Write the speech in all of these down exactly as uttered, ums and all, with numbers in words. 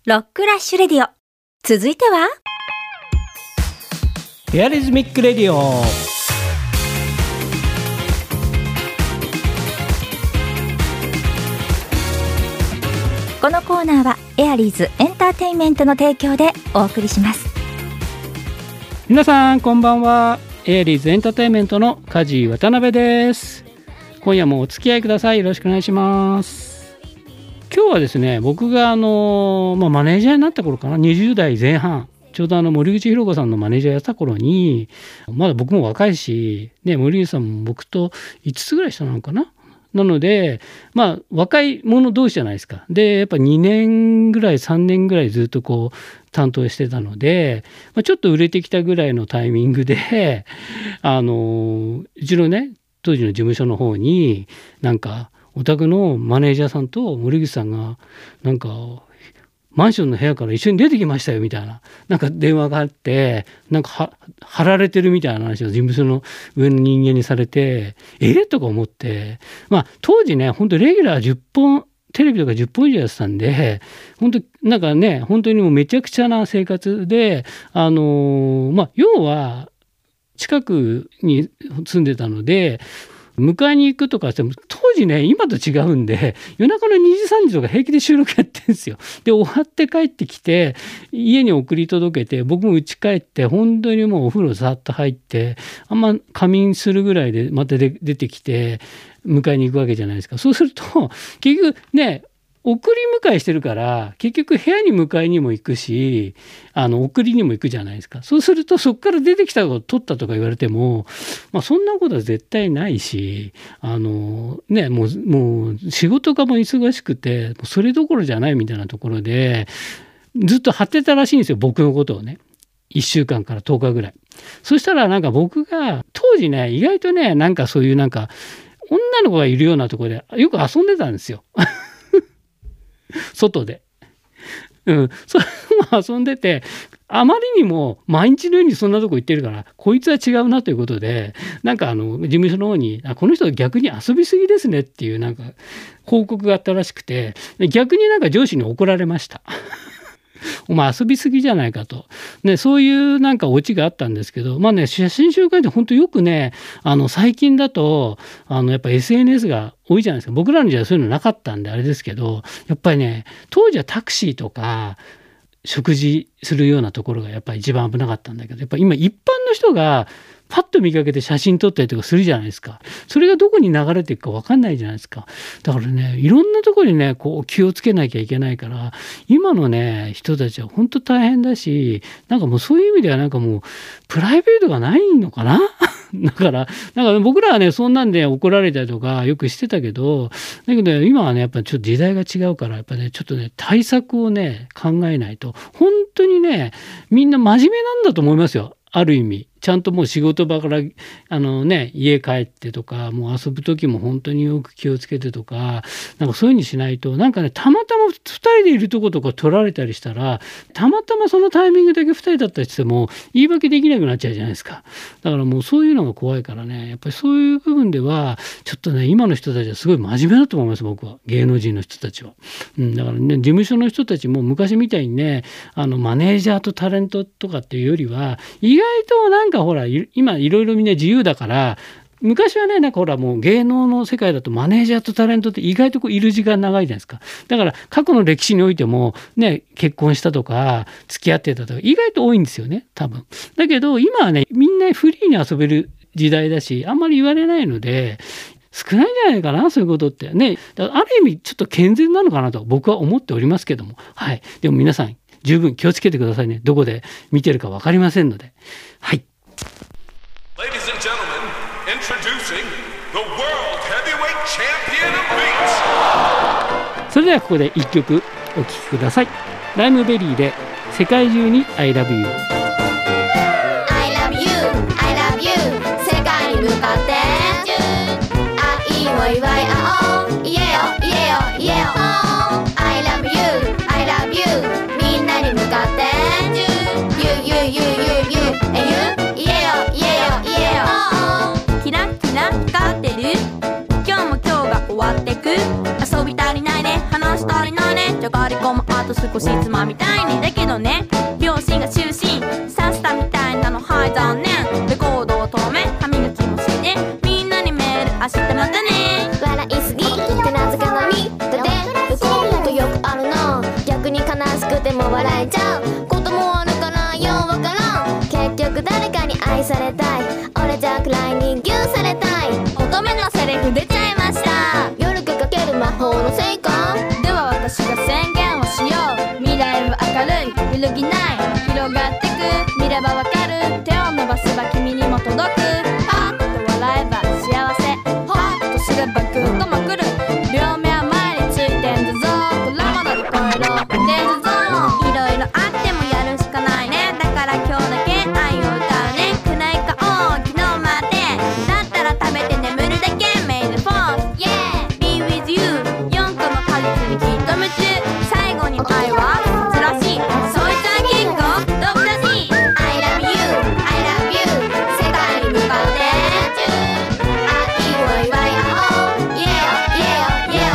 ロックラッシュレディオ。続いてはエアリズミックレディオ。 このコーナーはエアリーズエンターテインメントの提供でお送りします。 皆さんこんばんは。エアリーズエンターテインメントの梶渡辺です。今夜もお付き合いください。よろしくお願いします。今日はですね、僕があの、まあ、マネージャーになった頃かな、にじゅう代前半、ちょうどあの森口博子さんのマネージャーやった頃に、まだ僕も若いし、ね、森口さんも僕といつつぐらい下なのかな。なので、まあ、若い者同士じゃないですか。で、やっぱにねんぐらい、さんねんぐらいずっとこう担当してたので、まあ、ちょっと売れてきたぐらいのタイミングで、あの、うちのね、当時の事務所の方に、なんか、お宅のマネージャーさんと森口さんが、なんか、マンションの部屋から一緒に出てきましたよみたいな、なんか電話があって、なんかは貼られてるみたいな話を事務所の上の人間にされて、えー、とか思って、まあ当時ね、本当レギュラーじゅっぽん、テレビとかじゅっぽん以上やってたんで、本当なんかね、本当にもうめちゃくちゃな生活で、あのー、まあ要は近くに住んでたので、迎えに行くとかしても当時ね、今と違うんで夜中のにじさんじとか平気で収録やってるんですよ。で終わって帰ってきて家に送り届けて、僕も家帰って本当にもうお風呂さっと入ってあんま仮眠するぐらいでまたで出てきて迎えに行くわけじゃないですか。そうすると結局ね、送り迎えしてるから結局部屋に迎えにも行くし、あの送りにも行くじゃないですか。そうするとそこから出てきたことを取ったとか言われても、まあ、そんなことは絶対ないし、あのね、もうもう仕事がもう忙しくてそれどころじゃないみたいなところでずっと張ってたらしいんですよ、僕のことをね。いっしゅうかんからとおかぐらい。そしたらなんか僕が当時ね、意外とね、なんかそういうなんか女の子がいるようなところでよく遊んでたんですよ。外で、うん、それも遊んでて、あまりにも毎日のようにそんなとこ行ってるからこいつは違うなということで、なんかあの事務所の方にあこの人逆に遊びすぎですねっていうなんか報告があったらしくて、逆になんか上司に怒られました。お前遊びすぎじゃないかと、ね、そういうなんかオチがあったんですけど、まあね、写真集会って本当よくね、あの最近だとあのやっぱ エスエヌエス が多いじゃないですか。僕らの時代そういうのなかったんであれですけど、やっぱりね、当時はタクシーとか食事するようなところがやっぱり一番危なかったんだけど、やっぱ今一般の人がパッと見かけて写真撮ったりとかするじゃないですか。それがどこに流れていくか分かんないじゃないですか。だからね、いろんなところにね、こう気をつけなきゃいけないから、今のね、人たちは本当大変だし、なんかもうそういう意味ではなんかもうプライベートがないのかな。だから、なんか僕らはね、そんなんで怒られたりとかよくしてたけど、だけど今はね、やっぱりちょっと時代が違うから、やっぱね、ちょっとね、対策をね、考えないと、本当にね、みんな真面目なんだと思いますよ。ある意味。ちゃんともう仕事場からあのね、家帰ってとか、もう遊ぶ時も本当によく気をつけてとか、なんかそういう風にしないと、なんかね、たまたまふたりでいるとことか取られたりしたら、たまたまそのタイミングだけふたりだったりしても言い訳できなくなっちゃうじゃないですか。だからもうそういうのが怖いからね、やっぱりそういう部分ではちょっとね、今の人たちはすごい真面目だと思います。僕は芸能人の人たちは、うん、だからね、事務所の人たちも昔みたいにね、あのマネージャーとタレントとかっていうよりは、意外となんかほら今いろいろみんな自由だから、昔はね、なんかほらもう芸能の世界だとマネージャーとタレントって意外とこういる時間長いじゃないですか。だから過去の歴史においてもね、結婚したとか付き合ってたとか意外と多いんですよね、多分。だけど今はね、みんなフリーに遊べる時代だし、あんまり言われないので少ないんじゃないかな、そういうことってね。だからある意味ちょっと健全なのかなと僕は思っておりますけども、はい。でも皆さん十分気をつけてくださいね。どこで見てるか分かりませんので。はい。 Ladies and gentlemen, introducing the World Heavyweight Champion of Beats. それではここで一曲お聴きください。ライムベリーで世界中に I love you。 I love you, I love you 世界に向かって愛を祝い合おう、言えよ言えよ言えよ I love you, I love you みんなに向かって You, you, you, you, you, and youキラキラ光ってる、今日も今日が終わってく、遊び足りないね、話足りないね、じゃがりこもあと少腰つまみたいにだけどね、両親が就寝させたみたいなのはい残念。レコードを止め歯磨きもしてみんなにメール明日またね。 笑いすぎってなぜか涙で不幸とよくあるな。逆に悲しくても笑えちゃうこともあるからようわからん。結局誰かに愛されたい、俺じゃくらいにぎゅうされたい。 乙女のセリフ出ちゃいました。 夜がかける魔法のせいか。 では私が宣言をしよう。未来は明るい揺るぎない広がってく。見ればわかる手を伸ばせば君にも届く。パッと笑えば幸せ、ホッとすればグッともくる。両目は前についてんだぞ、これまだで超えろデンズゾーン。いろいろあってもやるしかないね。だから今日だけ愛を歌うね。暗い顔昨日までだったら食べて眠るだけ。メイドフォース Yeah Be with you よんこの果実にきっと夢中。最後に愛は珍しい、そいつは結構毒だし。 I love you I love you 世界に向かって愛を祝い合おう Yeah Yeah Yeah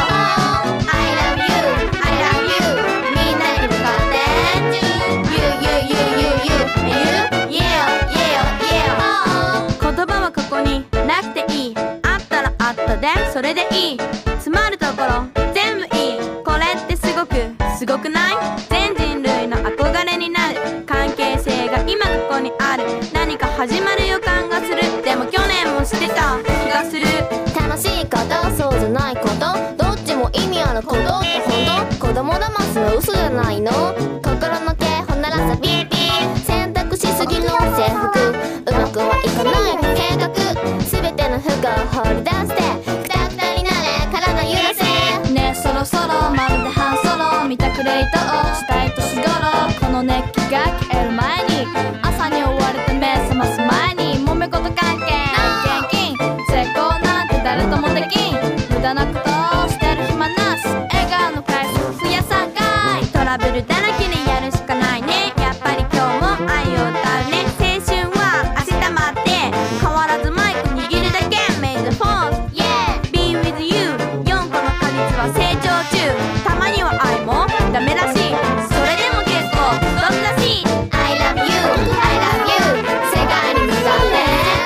I love you I love you みんなに向かって You You You You You You Yeah Yeah Yeah 言葉はここになくていい。あったらあったでそれでいい。詰まるところ全部いい。これってすごくすごくない？全人類の憧れになる関係性が今ここにある。何か始まる予感がする。でも去年もしてた気がする。 楽しいことそうじゃないことどっちも意味あることって本当。子供騙すの嘘じゃないの。心の警報鳴らさビービー。選択しすぎの制服うまくはいかない計画。全ての服を放り出してクタクタになれ体揺らせ。 ねえそろそろまるで半ソロ見たくレイトをしたい年頃。この熱気が消える前に朝に追われて目覚ます前に揉め事関係現金成功なんて誰ともできん。無駄なことをしてる暇なし笑顔の回数増やさんかい。トラブルだらけでやるしかないね。やっぱり今日も愛を歌うね。青春は明日待って変わらずマイク握るだけ。メイドフォース Yeah Be with you よんこの果実は成長中。たまには愛もダメらしい。それでも結構毒らしい。 I love you I love you 世界に向かって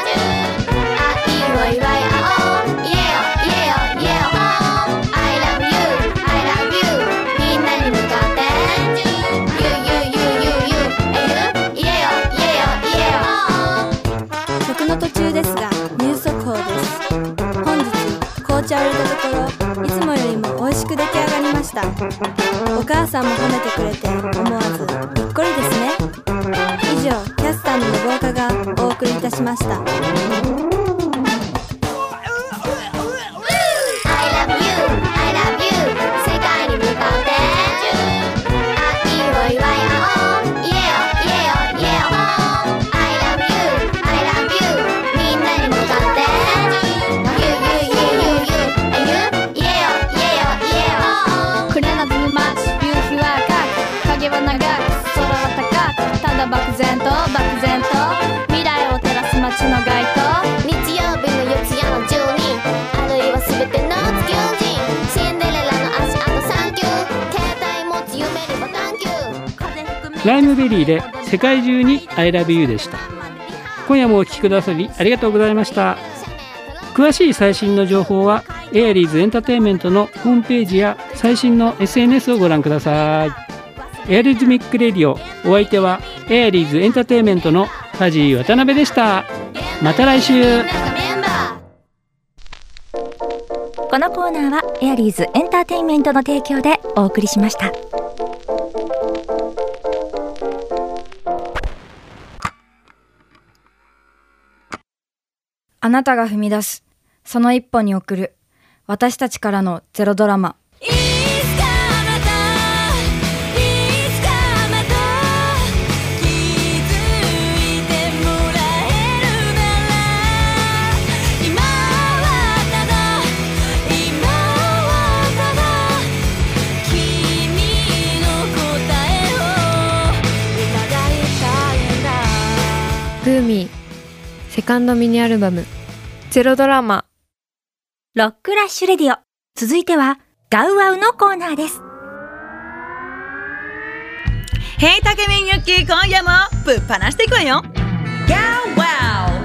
愛を祝い合おう Yeah Yeah Yeah I love you I love you みんなに向かって You You You You You Yeah Yeah Yeah 曲の途中ですがニュース速報です。本日紅茶を入れたところいつもよりも美味しく出来上がりました。お母さんも褒めてくれて思わずにっこりですね。以上キャスターの信岡がお送りいたしました。 I love you I love you 世界に向かって愛を祝い合おう Yeah Yeah Yeah I love you I love you みんなに向かって You You You You You You Yeah Yeah Yeah 暮れなずむ街夕日は赤く影は長く空は高くただ漠然と漠然と未来を照らす街の街灯。 日曜日の四谷の住人あるいは全ての地球人シンデレラの足跡サンキュー携帯持ち夢にボタンキュー風吹くライムベリーで世界中に I love you でした。今夜もお聞きくださりありがとうございました。詳しい最新の情報はエアリーズエンターテインメントのホームページや最新の エスエヌエス をご覧ください。エアリズミックレディオ、お相手はエアリーズエンターテインメントの梶井渡辺でした。また来週。 このコーナーはエアリーズエンターテインメントの提供でお送りしました。 あなたが踏み出すその一歩に送る私たちからのゼロドラマ。 いつかまたいつかまた気づいてもらえるなら今はただ今はただ君の答えを伺いたいんだ。 グーミーセカンドミニアルバムゼロドラマ。 ロックラッシュレディオ、続いてはガウワウのコーナーです。 へい、たけみんゆっきー、今夜もぶっ放していくわよ。ガーワ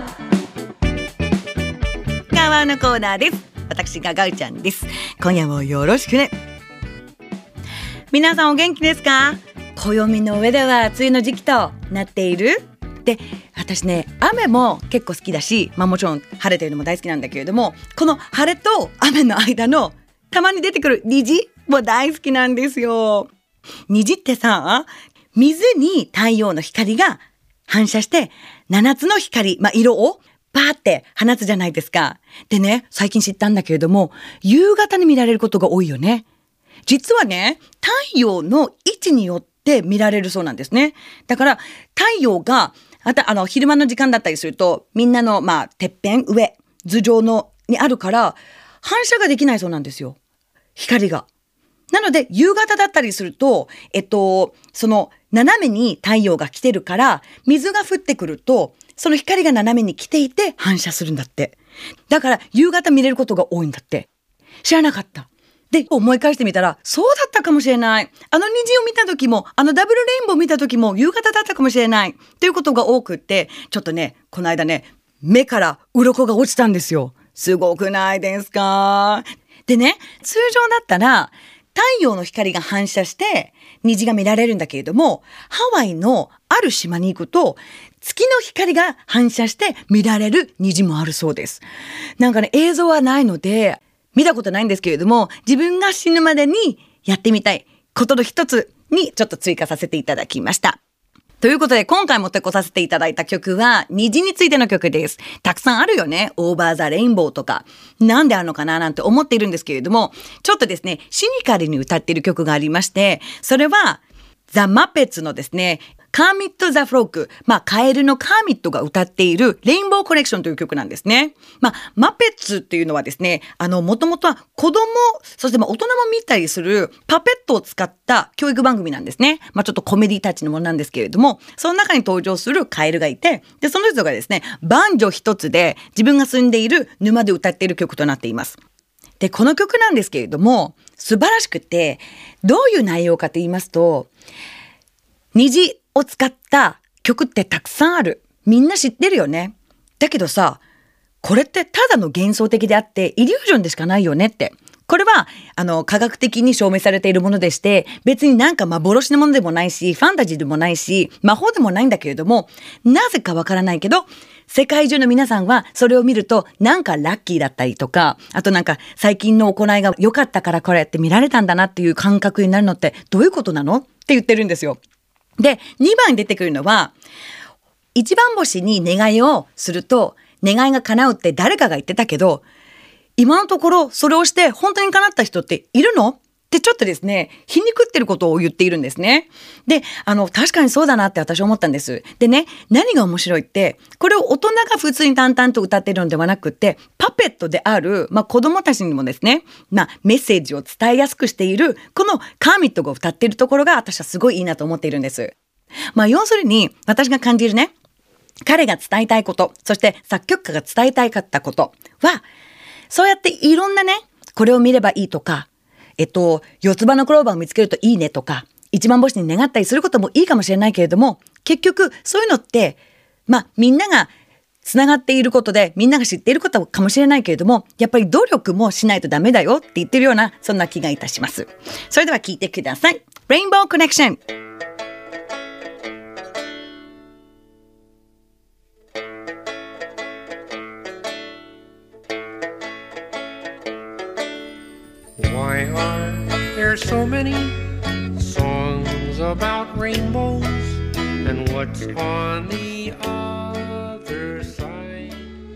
ーガーワーのコーナーです。私がガウちゃんです。今夜もよろしくね。皆さんお元気ですか？暦の上では梅雨の時期となっている。で、私ね、雨も結構好きだし、まあもちろん晴れてるのも大好きなんだけれども、この晴れと雨の間のたまに出てくる虹も大好きなんですよ。虹ってさ、水に太陽の光が反射してななつの光、まあ、色をパーって放つじゃないですか。でね、最近知ったんだけれども、夕方に見られることが多いよね。実はね、太陽の位置によって見られるそうなんですね。だから太陽があたあの昼間の時間だったりすると、みんなのまあてっぺん上頭上のにあるから反射ができないそうなんですよ、光が。なので夕方だったりすると、えっとその斜めに太陽が来てるから、水が降ってくるとその光が斜めに来ていて反射するんだって。だから夕方見れることが多いんだって。知らなかった。で、思い返してみたら、そうだったかもしれない。あの虹を見た時も、あのダブルレインボーを見た時も夕方だったかもしれないということが多くって、ちょっとね、この間ね、目から鱗が落ちたんですよ。すごくないですか？でね、通常だったら太陽の光が反射して虹が見られるんだけれども、ハワイのある島に行くと月の光が反射して見られる虹もあるそうです。なんかね、映像はないので見たことないんですけれども、自分が死ぬまでにやってみたいことの一つにちょっと追加させていただきました。ということで、今回持ってこさせていただいた曲は虹についての曲です。たくさんあるよね。オーバーザレインボーとか。なんであるのかななんて思っているんですけれども、ちょっとですね、シニカルに歌っている曲がありまして、それはザ・マペッツのですね、カーミット・ザ・フロッグ、まあ、カエルのカーミットが歌っているレインボーコレクションという曲なんですね。まあ、マペッツっていうのはですね、あの、もともとは子供、そしてまあ大人も見たりするパペットを使った教育番組なんですね。まあ、ちょっとコメディタッチのものなんですけれども、その中に登場するカエルがいて、で、その人がですね、バンジョ一つで自分が住んでいる沼で歌っている曲となっています。で、この曲なんですけれども、素晴らしくて、どういう内容かと言いますと、虹を使った曲ってたくさんある。みんな知ってるよね。だけどさ、これってただの幻想的であってイリュージョンでしかないよねって。これはあの科学的に証明されているものでして、別になんか幻のものでもないし、ファンタジーでもないし、魔法でもないんだけれども、なぜかわからないけど世界中の皆さんはそれを見るとなんかラッキーだったりとか、あとなんか最近の行いが良かったからこれって見られたんだなっていう感覚になるのってどういうことなのって言ってるんですよ。で、にばんに出てくるのは、一番星に願いをすると願いが叶うって誰かが言ってたけど、今のところそれをして本当に叶った人っているのってちょっとですね、皮肉ってることを言っているんですね。で、あの確かにそうだなって私は思ったんです。でね、何が面白いって、これを大人が普通に淡々と歌っているのではなくって、パペットである、まあ、子供たちにもですね、まあ、メッセージを伝えやすくしているこのカーミットが歌っているところが私はすごいいいなと思っているんです。まあ、要するに私が感じるね、彼が伝えたいこと、そして作曲家が伝えたいかったことは、そうやっていろんなね、これを見ればいいとか、えっと、四つ葉のクローバーを見つけるといいねとか、一番星に願ったりすることもいいかもしれないけれども、結局そういうのって、まあみんながつながっていることで、みんなが知っていることかもしれないけれども、やっぱり努力もしないとダメだよって言ってるような、そんな気がいたします。それでは聞いてください。レインボーコネクション。 Why are there so many songs about rainbows? And what's on the other side?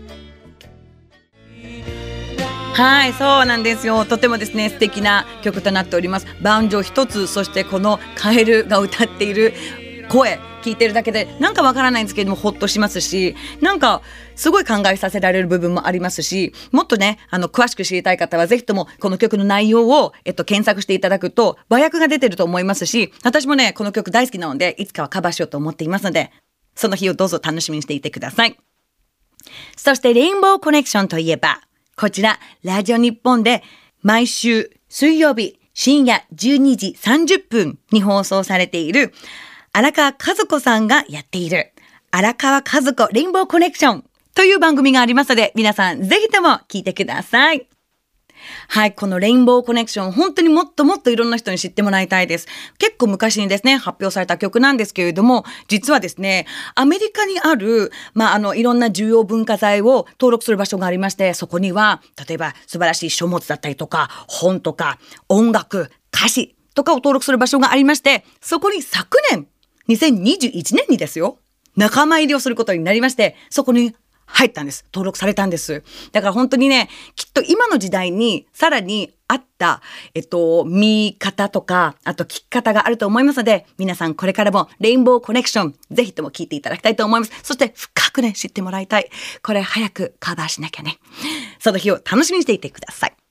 はい、そうなんですよ。とてもですね、素敵な曲となっております。バンジョ一つ、そしてこのカエルが歌っている声、聞いてるだけでなんかわからないんですけれどもほっとしますし、なんかすごい考えさせられる部分もありますし、もっとね、あの詳しく知りたい方はぜひともこの曲の内容を、えっと、検索していただくと和訳が出てると思いますし、私もねこの曲大好きなのでいつかはカバーしようと思っていますので、その日をどうぞ楽しみにしていてください。そしてレインボーコネクションといえば、こちらラジオ日本で毎週水曜日深夜じゅうにじさんじゅっぷんに放送されている荒川和子さんがやっている荒川和子レインボーコネクションという番組がありますので、皆さんぜひとも聞いてください。はい、このレインボーコネクション、本当にもっともっといろんな人に知ってもらいたいです。結構昔にですね、発表された曲なんですけれども、実はですね、アメリカにある、まあ、あの、いろんな重要文化財を登録する場所がありまして、そこには、例えば素晴らしい書物だったりとか、本とか、音楽、歌詞とかを登録する場所がありまして、そこに昨年、にせんにじゅういちねんにですよ、仲間入りをすることになりまして、そこに入ったんです。登録されたんです。だから本当にね、きっと今の時代にさらに合った、えっと、見方とか、あと聞き方があると思いますので、皆さんこれからもレインボーコネクション、ぜひとも聞いていただきたいと思います。そして深くね、知ってもらいたい。これ早くカバーしなきゃね。その日を楽しみにしていてください。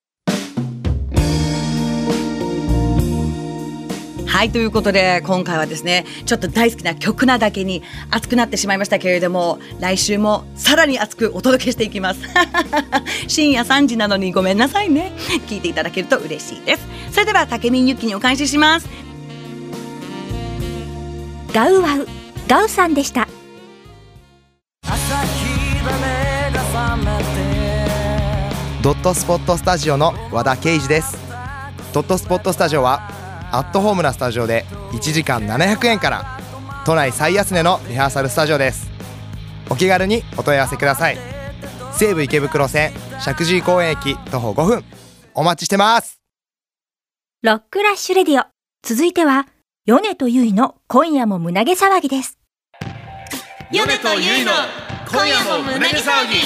はい、ということで今回はですね、ちょっと大好きな曲なだけに熱くなってしまいましたけれども、来週もさらに熱くお届けしていきます深夜さんじなのにごめんなさいね。聞いていただけると嬉しいです。それでは竹見ゆきにお返しします。 ガウワウガウさんでした。 ドットスポットスタジオの和田圭司です。ドットスポットスタジオはアットホームなスタジオでいちじかんななひゃくえんから都内最安値のリハーサルスタジオです。お気軽にお問い合わせください。西武池袋線石神井公園駅徒歩ごふん、お待ちしてます。 ロックラッシュレディオ、続いては米とゆいの今夜も胸毛騒ぎです。 米とゆいの今夜も胸毛騒ぎ。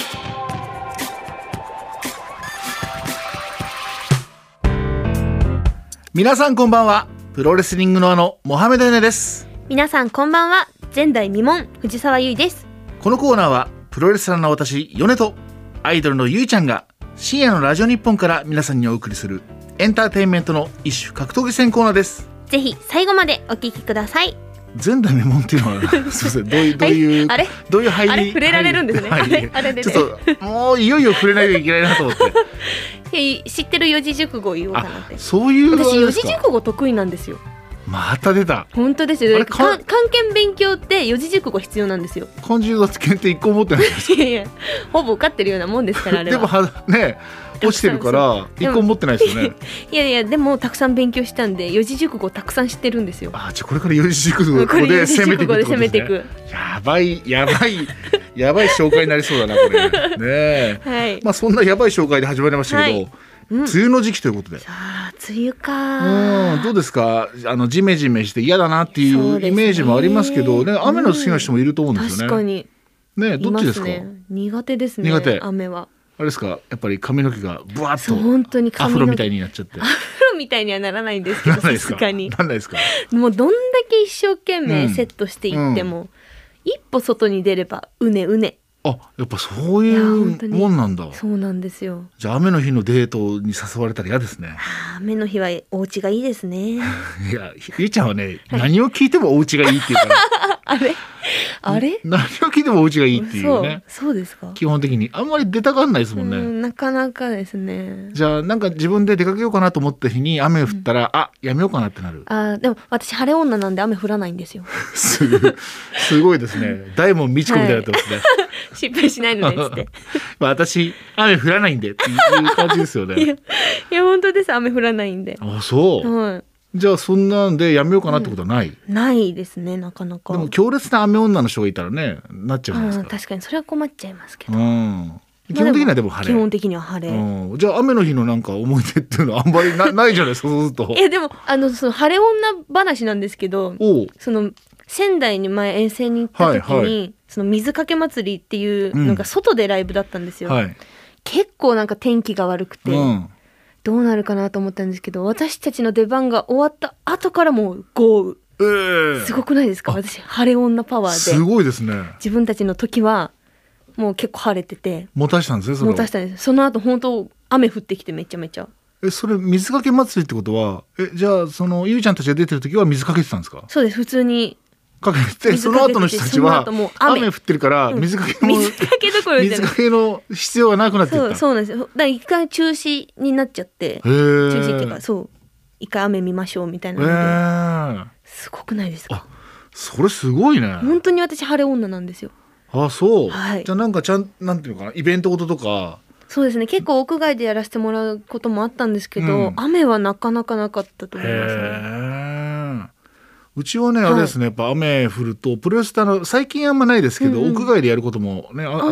皆さんこんばんは。プロレスリングのあのモハメドヨネです。 皆さんこんばんは。前代未聞藤沢優衣です。 このコーナーはプロレスラーの私ヨネとアイドルのゆいちゃんが深夜のラジオ日本から皆さんにお送りするエンターテインメントの一種格闘技戦コーナーです。 ぜひ最後までお聞きください。 前代未聞っていうのはすみません、どういうどういう、 はい、あれどういう入り、 あれ触れられるんですね、 はい、 あれあれでね、 ちょっともういよいよ触れないといけないなと思って知ってる四字熟語を言おうかなって。 そういう私四字熟語得意なんですよ。 また出た。 本当ですよ。漢検勉強って四字熟語必要なんですよ。 漢字の検定一個持ってないですか。 いやいや、ほぼ受かってるようなもんですからあれは。 でもはね、落ちてるから一個持ってないですよね。 いやいや、でもたくさん勉強したんで四字熟語たくさん知ってるんですよ。 あ、じゃあこれから四字熟語で攻めていくってことですね。やばいやばいやばい紹介になりそうだなこれね。はい。まあそんなやばい紹介で始まりましたけど、はいうん、梅雨の時期ということで。 ああ、梅雨か。 うん、どうですか。あのジメジメして嫌だなっていうイメージもありますけどね。雨の好きな人もいると思うんですよね。 確かに。 ね、どっちですか。 ね、苦手ですね。 苦手。 雨は。 あれですか。やっぱり髪の毛がブワッと本当にアフロみたいになっちゃって。 アフロみたいにはならないんですけど、さすがに。 なんないですか。 もうどんだけ一生懸命セットしていっても、うんうん、一歩外に出ればうねうね。 あ、やっぱそういうもんなんだ。 そうなんですよ。 じゃあ雨の日のデートに誘われたら嫌ですね。 雨の日はお家がいいですね。 いや、ゆいちゃんはね、何を聞いてもお家がいいっていうから。 あれあれ何を聞いてもお家がいいっていうね。 そう、そうですか。 基本的にあんまり出たがんないですもんね。 うん、なかなかですね。 じゃあなんか自分で出かけようかなと思った日に雨降ったら、うん、あ、やめようかなってなる。 あ、でも私晴れ女なんで雨降らないんですよ。 す, すごいですね。大門みちこみたいになってますね。はい、 失敗しないのでっつって。 まあ私雨降らないんでっていう感じですよね。いや、 いや本当です。雨降らないんで。 あ、そう。はい。じゃあそんなんでやめようかなってことはない、 うん、ないですね、なかなか。 でも強烈な雨女の人がいたらね、なっちゃうんですか。 確かにそれは困っちゃいますけど、 うん、基本的にはでも晴れ。 基本的には晴れ、 うん、じゃあ雨の日のなんか思い出っていうのはあんまり な, ないじゃないですか。そうするといやでもあのその晴れ女話なんですけど、その仙台に前遠征に行った時に、はいはい、その水かけ祭りっていうのが外でライブだったんですよ、うんはい、結構なんか天気が悪くて、うん、どうなるかなと思ったんですけど、私たちの出番が終わった後からもう豪雨、えー、すごくないですか。私晴れ女パワーですごいですね。 自分たちの時はもう結構晴れてて持たしたんですね。それ持たしたんです。その後本当雨降ってきてめちゃめちゃ。 え、それ水かけ祭りってことは、え、じゃあそのゆいちゃんたちが出てる時は水かけてたんですか。 そうです。普通にかけて、その後の人たちは雨降ってるから水かけの、うん、水かけどころじゃない、水かけの必要がなくなっていった。 そう、そうなんですよ。だから一回中止になっちゃって、中止っていうか、そう一回雨見ましょうみたいなので、すごくないですか。 それすごいね。 本当に私晴れ女なんですよ。 あ、そう、 はい、 じゃあなんかちゃんなんていうのかな、イベントごととか。 そうですね、結構屋外でやらせてもらうこともあったんですけど、うん、雨はなかなかなかったと思いますね。 へうちはね、あれですね、やっぱ雨降るとプロレスってあの最近あんまないですけど、うんうん、屋外でやることもね あ, あって、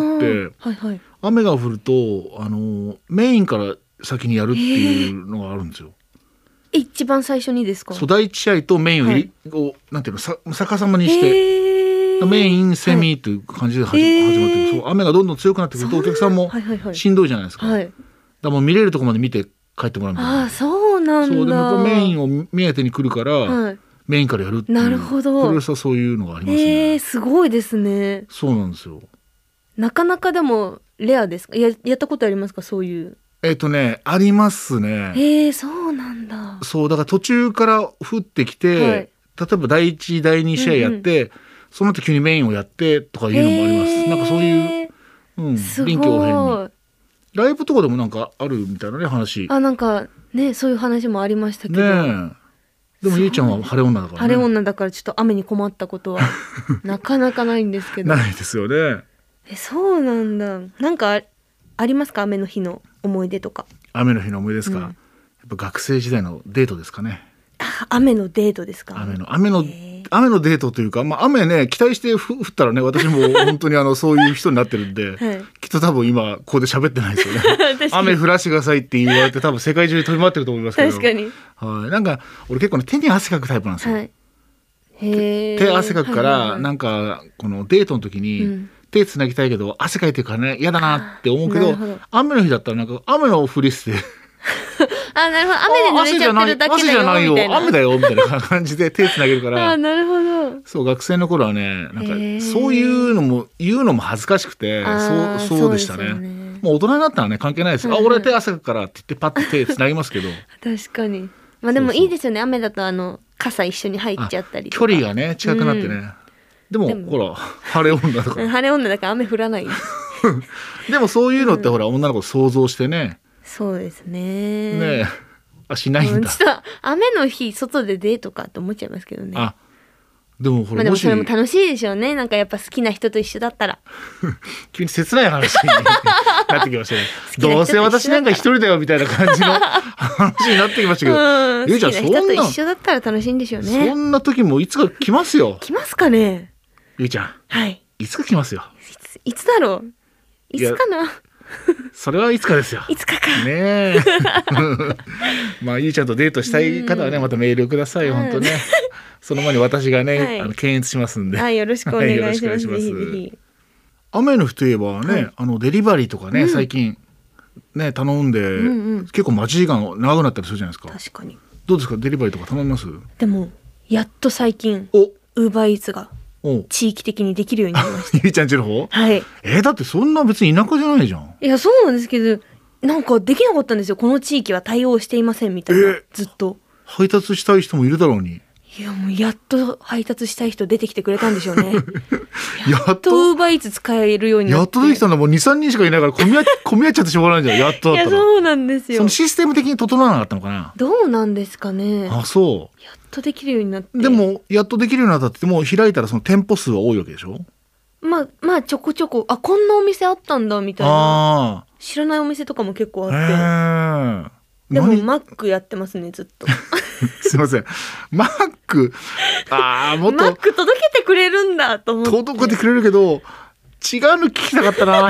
はいはい、 雨が降るとあのメインから先にやるっていうのがあるんですよ。 一番最初にですか？ そう、だいいち試合とメインを、はい、なんていうのさ逆さまにしてメインセミという感じで始,、はい、始まってる。そう、雨がどんどん強くなってくるとお客さんもしんどいじゃないですか、はいはいはい、だからもう見れるところまで見て帰ってもらうみたいな。 あ、そうなんだ。 そうでもメインを目当てに来るから、はい、メインからやるっていう。 なるほど。 プロレスはそういうのがありますね。 えー、すごいですね。 そうなんですよ。 なかなかでもレアですか？ や, やったことありますか？そういう。 えっとね、ありますね。 えー、そうなんだ。 そうだから途中から降ってきて、はい、例えばだいいちだいに試合やって、うんうん、その後急にメインをやってとかいうのもあります。なんかそういう、うん、臨機応変にライブとかでもなんかあるみたいなね話。 あ、なんかね、そういう話もありましたけど、 ね、でもゆいちゃんは晴れ女だからね。 晴れ女だからちょっと雨に困ったことはなかなかないんですけど。 ないですよね。 え、そうなんだ。なんか あ, ありますか？雨の日の思い出とか。 雨の日の思い出ですか、うん、やっぱ学生時代のデートですかね。 あ、雨のデートですか？ 雨の雨の雨のデートというか、まあ、雨ね期待して降ったらね、私も本当にあのそういう人になってるんで、はい、きっと多分今ここで喋ってないですよね雨降らしてくださいって言われて多分世界中に飛び回ってると思いますけど。 確かに、 はい、なんか俺結構ね手に汗かくタイプなんですよ、はい、へ手汗かくから、はいはいはい、なんかこのデートの時に、うん、手つなぎたいけど汗かいてるからね嫌だなって思うけど、ど雨の日だったらなんか雨を降りしてあ、なるほど。雨で濡れちゃってるだけだよ汗じゃないよ、雨だよみたいな感じで手つなげるからあ、なるほど。 そう、学生の頃はね、なんかそういうのも言うのも恥ずかしくて、そうそうでした ね, ねもう大人になったらね関係ないです、はいはい、あ、俺手汗かくからって言ってパッて手つなぎますけど確かに、まあ、でもいいですよね。雨だとあの傘一緒に入っちゃったりとか、 距離がね近くなってね、うん、でも、でもほら晴れ女だから晴れ女だから雨降らないでもそういうのって、うん、ほら女の子想像してね。 そうですね。 ねえ、あ、しないんだ。 ちょっと雨の日外でデートかって思っちゃいますけどね。 あ、でもほら、 まあ、でもそれも楽しいでしょうね。なんかやっぱ好きな人と一緒だったら急に切ない話になってきましたねどうせ私なんか一人だよみたいな感じの話になってきましたけど、 うん、ゆうちゃん好きな人と一緒だったら楽しいんでしょうね。 そんな時もいつか来ますよ。 来ますかね。 ゆうちゃん、 はい、 いつか来ますよ。 いつ、いつだろう。いつかな。 それはいつかですよ。 いつかか。 ねえ。まあゆうちゃんとデートしたい方はね、またメールくださいよ、本当ね。その前に私がね、はい、あの検閲しますんで。 はい、よろしくお願いします。ぜひぜひ。 雨の日といえばね、はい、あのデリバリーとかね、うん、最近ね頼んで、うんうん、結構待ち時間長くなったりするじゃないですか。 確かに。 どうですか、デリバリーとか頼みます？ でもやっと最近ウーバーイーツが地域的にできるようになりました。 ゆいちゃんちの方？ はい。 えー、だってそんな別に田舎じゃないじゃん。 いや、そうなんですけど、なんかできなかったんですよ。この地域は対応していませんみたいな、えー、ずっと。 配達したい人もいるだろうに。 いや、もうやっと配達したい人出てきてくれたんでしょうね。やっとウーバーイーツ使えるようになって。 やっとできたんだ。もう にさんにんしかいないから混み合混み合っちゃってしょうがないじゃん。やっとだったら。 いや、そうなんですよ。 そのシステム的に整わなかったのかな。 どうなんですかね。 あ、そう。 やっとできるようになって。 でもやっとできるようになったってもう開いたらその店舗数は多いわけでしょ。 まあまあちょこちょこ、あ、こんなお店あったんだみたいな。あ、知らないお店とかも結構あって。でもマックやってますね、ずっと。 すいません、マック、ああ、もっとマック届けてくれるんだと思って。 届けてくれるけど違うの聞きたかったな。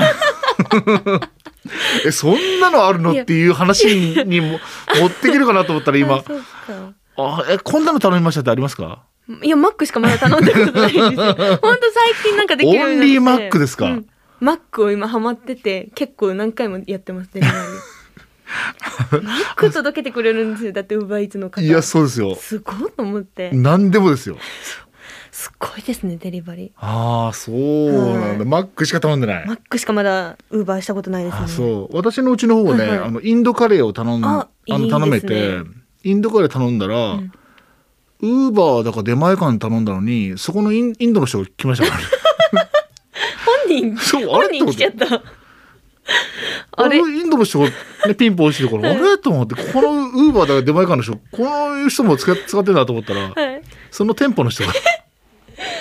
え、そんなのあるのっていう話にも持っていけるかなと思ったら今、あ、そうか。あ、え、こんなの頼みましたってありますか？ いや、マックしかまだ頼んだことないんですよ。本当最近なんかできるようになって。 オンリーマックですか？うん、 マックを今ハマってて結構何回もやってますね。マック届けてくれるんですよ。だってウーバーイーツの方。 いや、そうですよ。 すごいと思って。 何でもですよ。 すごいですね、デリバリー。 ああ、そうなんだ。マックしか頼んでない。 マックしかまだウーバーしたことないですね。 あ、そう。私のうちの方ね、はいはい、あのインドカレーを頼んああの頼めていいですね。インドカレー頼んだら、うん、ウーバーだか出前館頼んだのにそこのイン、インドの人が来ましたからね。 本人そう、あれ本人来ちゃった。 あれインドの人が、ね、ピンポン押してるから、あれと思って、このウーバーだか出前館の人、こういう人も使って使ってんだと思ったら、はい、その店舗の人が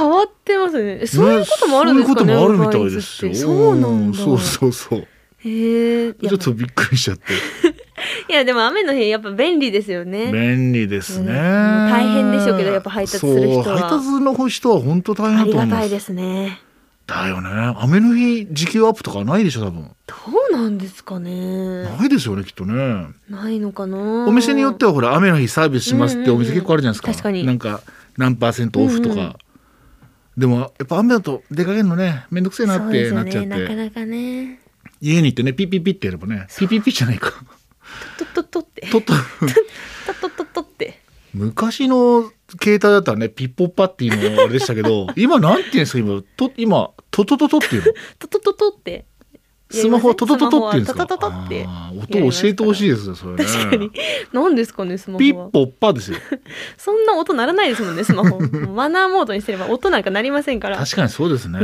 変わってますね。そういうこともあるんですかね。 そういうこともあるみたいですよ。 そうなんだ。 そうそうそう。 へえ。 ちょっとびっくりしちゃって。 いやでも雨の日やっぱ便利ですよね。 便利ですね。 大変でしょうけどやっぱ配達する人は。 そう配達の人は本当大変だと思います。 ありがたいですね。 だよね。雨の日時給アップとかないでしょ多分。 どうなんですかね。 ないですよねきっとね。 ないのかな。 お店によってはほら雨の日サービスしますってお店結構あるじゃないですか。 確かに。 なんか何パーセントオフとか。うんうん、でもやっぱ雨だと出かけるのねめんどくせえなってなっちゃって。 そうですよね、なかなかね。 家に行ってねピッピッピッってやればねピッピッピッじゃないか。 とっとっとってとっととっとっとって昔の携帯だったらねピッポッパっていうのあれでしたけど今なんていうんですか今と今トトトトっていうのトトトトってスマホはトトトトっていうんですか。 トトトトって音を教えてほしいですねそれね。 確かに何ですかねスマホは。 ピッポッパですよ。 そんな音鳴らないですもんねスマホ。マナーモードにすれば音なんか鳴りませんから。 確かにそうですね。 うん、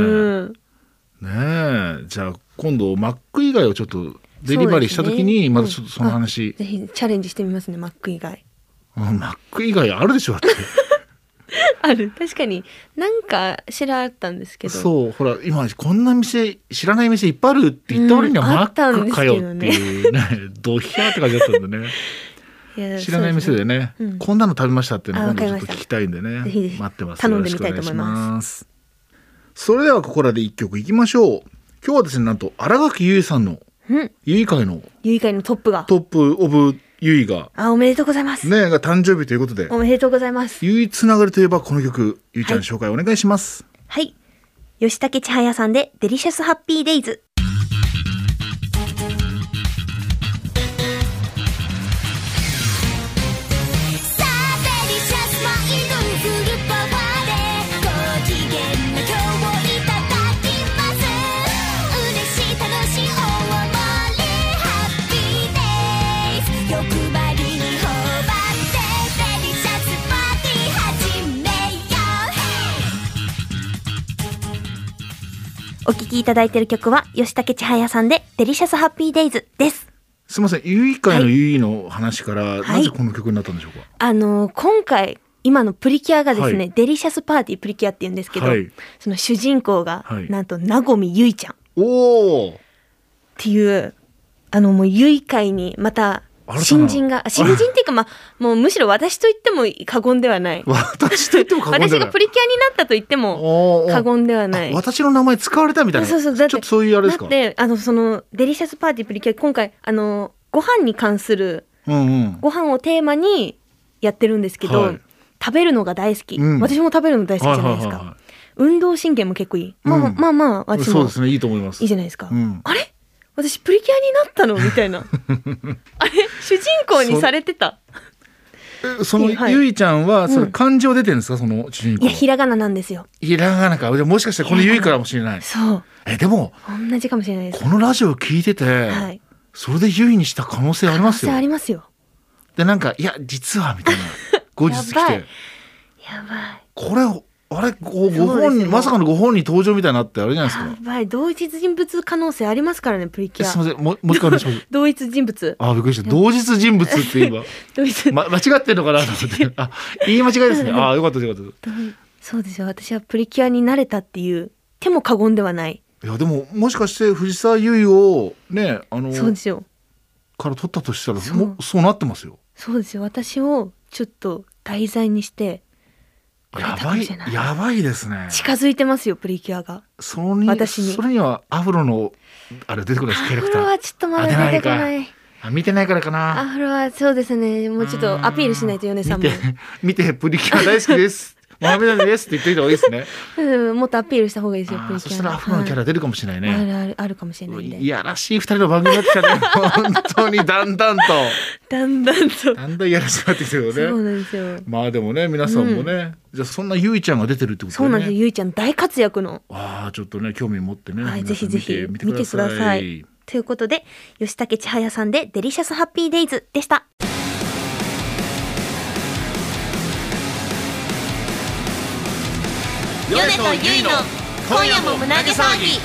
ねえじゃあ今度 Mac 以外をちょっとデリバリーした時にまたちょっとその話、 うん、ぜひチャレンジしてみますね Mac 以外。 うん、Mac 以外あるでしょだって。 ある確かになんか知らあったんですけど。 そうほら今こんな店知らない店いっぱいあるって言った割には Mac かよっていうね、うん、ドヒャーって感じだったんでね。知らない店でね、うん、こんなの食べましたっていうのを今度ちょっと聞きたいんでね。 ぜひぜひ待ってます。 頼んでみたいと思います。 それではここらで一曲いきましょう。今日はですねなんと新垣結衣さんの結衣界の結衣界のトップがトップオブ結衣があおめでとうございますねが誕生日ということでおめでとうございます。 結衣つながりといえばこの曲結衣ちゃん紹介お願いします。 はい、はい、吉武千早さんでデリシャスハッピーデイズ。お聴きいただいている曲は吉武千早さんでデリシャスハッピーデイズです。 すみません結衣界の結衣の話から、はい、なぜこの曲になったんでしょうか。 あの今回今のプリキュアがですね、はい、デリシャスパーティープリキュアって言うんですけど、はい、その主人公が、はい、なんとなごみゆいちゃんおっていうあのもうゆい界にまた新人が新人っていうかまあもうむしろ私と言っても過言ではない。 私と言っても過言ではない。 私がプリキュアになったと言っても過言ではない。 私の名前使われたみたいな。 そうそうだってちょっとそういうあれですか。 だってあのそのデリシャスパーティープリキュア今回あのご飯に関する、うんうん、ご飯をテーマにやってるんですけど、はい、食べるのが大好き、うん、私も食べるの大好きじゃないですか、はいはいはいはい、運動神経も結構いい、うん、まあまあまあ私もそうですねいいと思います。 いいじゃないですか、うん、あれ私プリキュアになったのみたいなあれ主人公にされてた。 そ, その、はい、ゆいちゃんはそれ漢字を出てるんですか、うん、その主人公。 いやひらがななんですよ。 ひらがなか。もしかしたらこのゆいかもしれない。 そうえでも同じかもしれないです。 このラジオ聞いてて、はい、それでゆいにした可能性ありますよ。 可能性ありますよ。 でなんかいや実はみたいな後日来てやばいやばいこれあれ ご, ご本人まさかのご本人登場みたいになってあれじゃないですか。 やばい同一人物可能性ありますからねプリキュア。 すみませんももう一回お願いします。 同一人物。 あびっくりした同一人物って今同一、 ま、間違ってんのかなと思ってあ言い間違いですね。あよかったよかった。 そうですよ私はプリキュアになれたっていう手も過言ではない。 いやでももしかして藤沢優衣をねあのそうですよから取ったとしたらそう、そうなってますよ。 そうですよ私をちょっと題材にしてやばいやばいですね。 近づいてますよプリキュアが。 そに私にそれにはアフロのあれ出てくるんですキャラクター。 アフロはちょっとまだ出てこない。 あ見てないからかな。 アフロはそうですねもうちょっとアピールしないと米さんも見て見てプリキュア大好きですモハメダンですって言っていた方がいいですね。 うん、もっとアピールした方がいいですよプリキュア。 そしたらアフロのキャラ出るかもしれないね。 あるあるあるかもしれないんで。 いやらしい二人の番組になってきたね本当にだんだんとだんだんとだんだんやらしくなってきてるよね。 そうなんですよ。 まあでもね皆さんもね、うん、じゃあそんなゆいちゃんが出てるってことね。 そうなんですよゆいちゃん大活躍の。 ああちょっとね興味持ってね、 はい、ぜひぜひ見てください。ということで吉武千早さんでデリシャスハッピーデイズでした。 米とゆいの今夜も胸毛騒ぎ。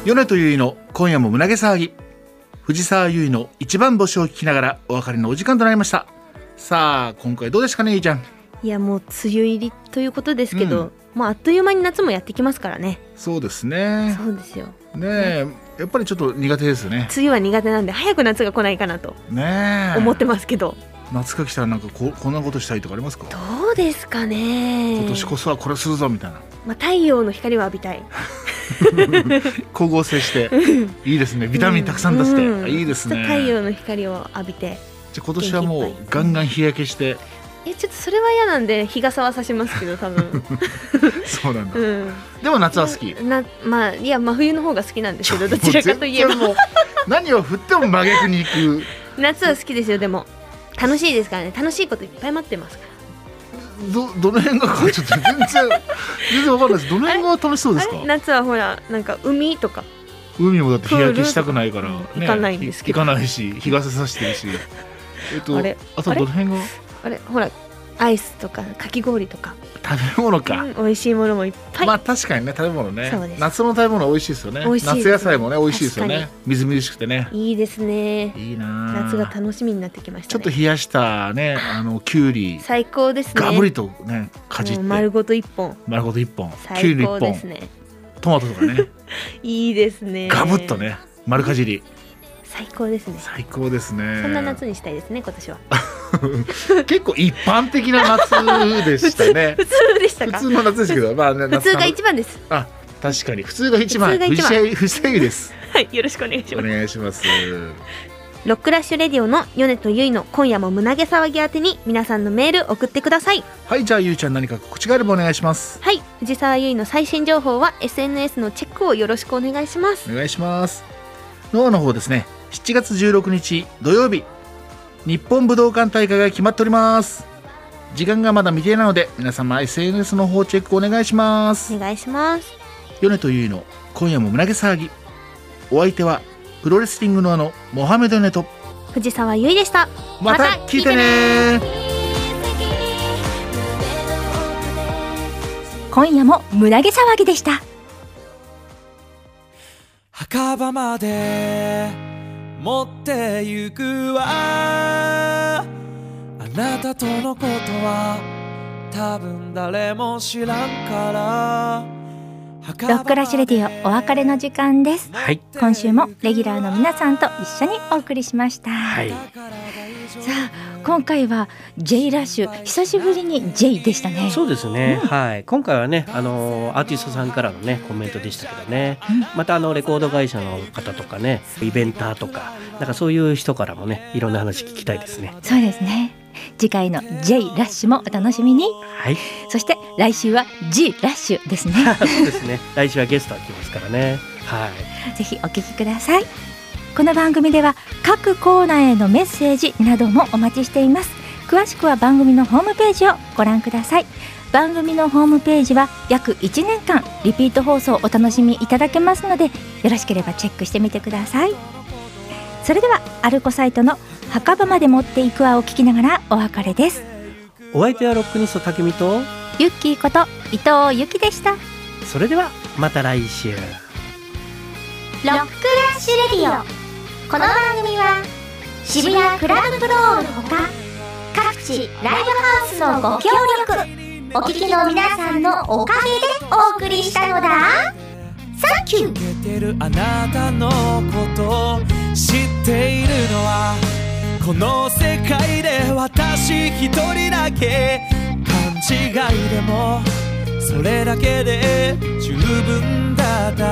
米とゆいの今夜も胸毛騒ぎ、藤沢優衣の一番星を聞きながらお別れのお時間となりました。さあ今回どうですかね、ゆいちゃん。 いやもう梅雨入りということですけど、うん、もうあっという間に夏もやってきますからね。 そうですね。 そうですよねえ、やっぱりちょっと苦手ですね。 梅雨は苦手なんで早く夏が来ないかなとね思ってますけど、 夏が来たらなんか こ, こんなことしたいとかありますか？ どうですかね。 今年こそはこれするぞみたいな、 まあ、太陽の光を浴びたい光合成していいですね。ビタミンたくさん出して、うん、いいですね。 太陽の光を浴びて、 じゃあ今年はもうガンガン日焼けして。 えちょっとそれは嫌なんで日傘は差しますけど多分そうなんだ、 うん、 でも夏は好きな、まあいや真冬の方が好きなんですけど、どちらかといえば何を振っても真逆に行く夏は好きですよ。でも楽しいですからね。楽しいこといっぱい待ってますから。 ど, どの辺がちょっと全然全然わかんないです。どの辺が楽しそうですか？ 夏はほらなんか海とか。 海もだって日焼けしたくないから、ね、 行かないんですけど。 行かないし日傘さしてるしえっと あ, あとどの辺があれほらアイスとかかき氷とか食べ物か、 うん、美味しいものもいっぱい。 まあ確かにね、食べ物ね。夏の食べ物美味しいですよね。夏野菜もね美味しいですよね。みずみずしくてね。 いいですね。 いいな。 夏が楽しみになってきましたね。 ちょっと冷やしたね、あのきゅうり最高ですね。 ガブリとねかじって丸ごと一本。 丸ごと一本。 最高ですね。 トマトとかね。 いいですね。 ガブッとね丸かじり。 最高ですね。 最高ですね。 そんな夏にしたいですね今年は。 結構一般的な夏でしたね。 普通でしたか？ 普通の夏ですけど、まあね、 普通が一番です。 あ、確かに普通が一番。藤沢優です。 はい、よろしくお願いします。 お願いします。 ロックラッシュレディオの米とゆいの今夜も胸毛騒ぎ宛てに皆さんのメール送ってください。 はい、じゃあゆいちゃん何か告知があればお願いします。 はい、藤沢優の最新情報は エスエヌエス のチェックをよろしくお願いします。 お願いします。ノアの方ですね、しちがつじゅうろくにち土曜日日本武道館大会が決まっております。時間がまだ未定なので皆様 エスエヌエス の方チェックお願いします。 お願いします。 米とゆいの今夜も胸毛騒ぎ、お相手はプロレスリングのあのモハメドネと藤沢優でした。 また聞いてね。 今夜も胸毛騒ぎでした。 墓場まで持ってゆくわ、あなたとのことは多分誰も知らんから。 ロックラッシュレディオお別れの時間です、 はい、 今週もレギュラーの皆さんと一緒にお送りしました、 はい、 さあ今回は J ラッシュ久しぶりに J でしたね。 そうですね、 うん、 はい、今回はねあのアーティストさんからのねコメントでしたけどね、うん、またあのレコード会社の方とかねイベンターとかなんかそういう人からもねいろんな話聞きたいですね。 そうですね。次回の J ラッシュもお楽しみに、 はい、 そして来週は G ラッシュですね。 そうですね、来週はゲストが来ますからね、はい、 ぜひお聞きください。この番組では各コーナーへのメッセージなどもお待ちしています。詳しくは番組のホームページをご覧ください。番組のホームページは約いちねんかんリピート放送をお楽しみいただけますので、よろしければチェックしてみてください。それではアルコサイトの墓場まで持っていくわを聞きながらお別れです。 お相手はロックニストたけみとユッキーこと伊藤由紀でした。 それではまた来週。ロックラッシュレディオ、この番組は渋谷クラブフロールほか各地ライブハウスのご協力、お聞きの皆さんのおかげでお送りしたのだ。サンキュー。 あなたのこと知っているのはこの世界で私一人だけ。勘違いでもそれだけで十分だった。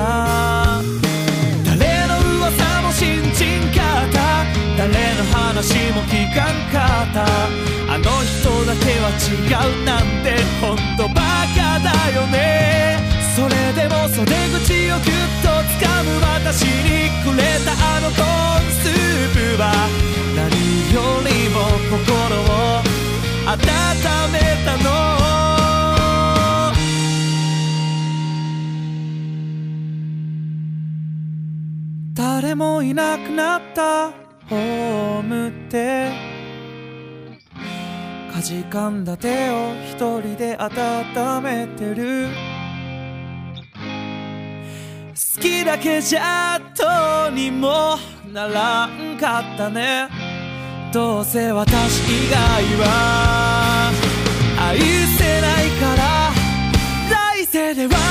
誰の噂も信じんかった、誰の話も聞かんかった。あの人だけは違うなんてほんとバカだよね。それでも袖口をぎゅっと掴む私にくれたあのコーンスープは何よりも心を温めたの。誰もいなくなったホームってかじかんだ手を一人で温めてる。 好きだけじゃどうにもならんかったね。どうせ私以外は愛せないから来世では